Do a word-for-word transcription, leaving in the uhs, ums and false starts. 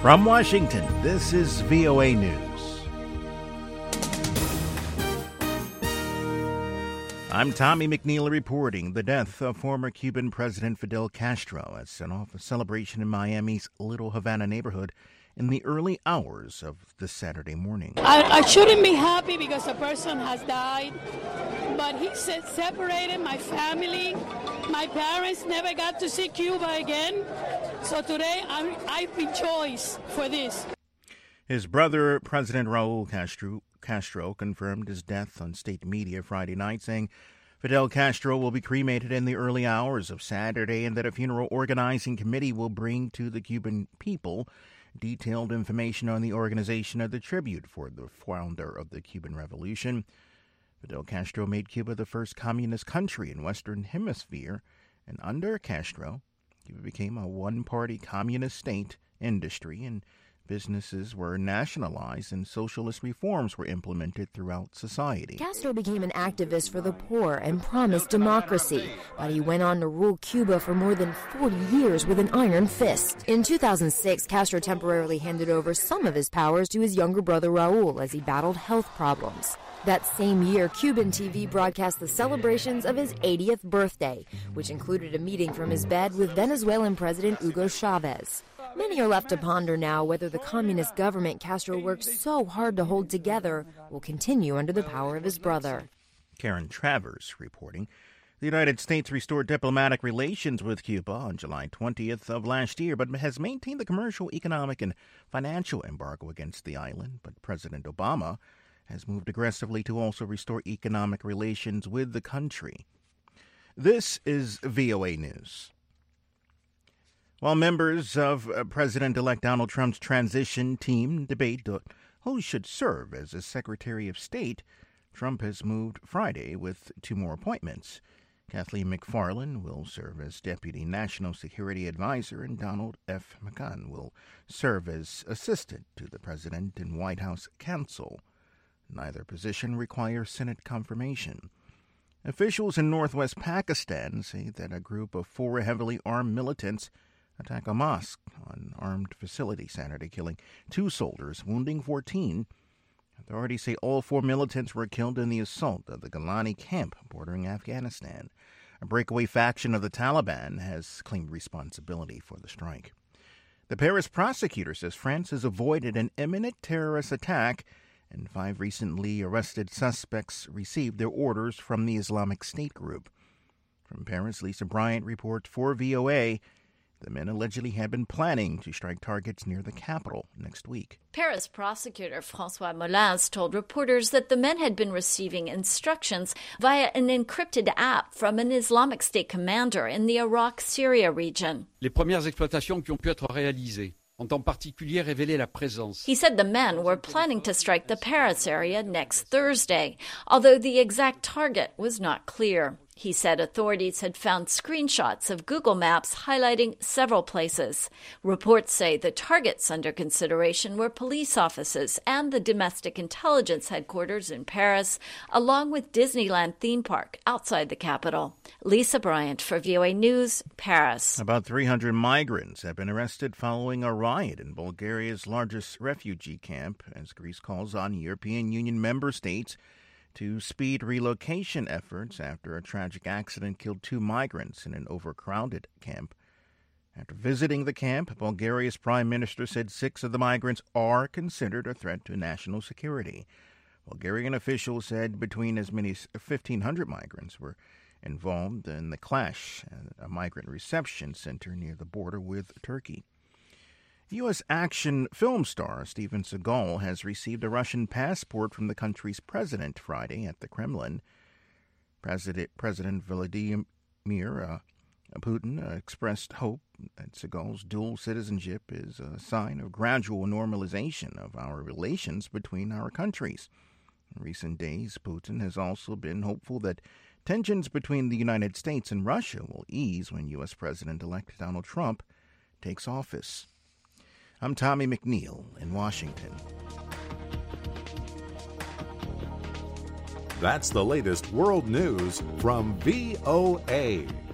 From Washington, this is V O A News. I'm Tommy McNeil reporting the death of former Cuban President Fidel Castro at sent off a celebration in Miami's Little Havana neighborhood in the early hours of this Saturday morning. I, I shouldn't be happy because a person has died, but he said separated my family. My parents never got to see Cuba again, so today I'm, I rejoice for this. His brother, President Raul Castro, Castro, confirmed his death on state media Friday night, saying Fidel Castro will be cremated in the early hours of Saturday and that a funeral organizing committee will bring to the Cuban people detailed information on the organization of the tribute for the founder of the Cuban Revolution. Fidel Castro made Cuba the first communist country in Western Hemisphere, and under Castro, Cuba became a one-party communist state. Industry and businesses were nationalized and socialist reforms were implemented throughout society. Castro became an activist for the poor and promised democracy, but he went on to rule Cuba for more than forty years with an iron fist. In two thousand six, Castro temporarily handed over some of his powers to his younger brother Raul as he battled health problems. That same year, Cuban T V broadcast the celebrations of his eightieth birthday, which included a meeting from his bed with Venezuelan President Hugo Chavez. Many are left to ponder now whether the communist government Castro worked so hard to hold together will continue under the power of his brother. Karen Travers reporting. The United States restored diplomatic relations with Cuba on July twentieth of last year, but has maintained the commercial, economic, and financial embargo against the island. But President Obama has moved aggressively to also restore economic relations with the country. This is V O A News. While members of President-elect Donald Trump's transition team debate who should serve as a Secretary of State, Trump has moved Friday with two more appointments. Kathleen McFarland will serve as Deputy National Security Advisor, and Donald F. McGahn will serve as Assistant to the President and White House Counsel. Neither position requires Senate confirmation. Officials in northwest Pakistan say that a group of four heavily armed militants attacked a mosque on armed facility Saturday, killing two soldiers, wounding fourteen. Authorities say all four militants were killed in the assault of the Golani camp bordering Afghanistan. A breakaway faction of the Taliban has claimed responsibility for the strike. The Paris prosecutor says France has avoided an imminent terrorist attack, and five recently arrested suspects received their orders from the Islamic State group. From Paris, Lisa Bryant reports for V O A. The men allegedly had been planning to strike targets near the capital next week. Paris prosecutor François Molins told reporters that the men had been receiving instructions via an encrypted app from an Islamic State commander in the Iraq-Syria region. Les premières exploitations qui ont pu être réalisées ont en particulier révélé la présence. He said the men were planning to strike the Paris area next Thursday, although the exact target was not clear. He said authorities had found screenshots of Google Maps highlighting several places. Reports say the targets under consideration were police offices and the domestic intelligence headquarters in Paris, along with Disneyland theme park outside the capital. Lisa Bryant for V O A News, Paris. About three hundred migrants have been arrested following a riot in Bulgaria's largest refugee camp, as Greece calls on European Union member states to speed relocation efforts after a tragic accident killed two migrants in an overcrowded camp. After visiting the camp, Bulgaria's prime minister said six of the migrants are considered a threat to national security. Bulgarian officials said between as many as fifteen hundred migrants were involved in the clash at a migrant reception center near the border with Turkey. U S action film star Steven Seagal has received a Russian passport from the country's president Friday at the Kremlin. President, President Vladimir uh, Putin uh, expressed hope that Seagal's dual citizenship is a sign of gradual normalization of our relations between our countries. In recent days, Putin has also been hopeful that tensions between the United States and Russia will ease when U S President-elect Donald Trump takes office. I'm Tommy McNeil in Washington. That's the latest world news from V O A.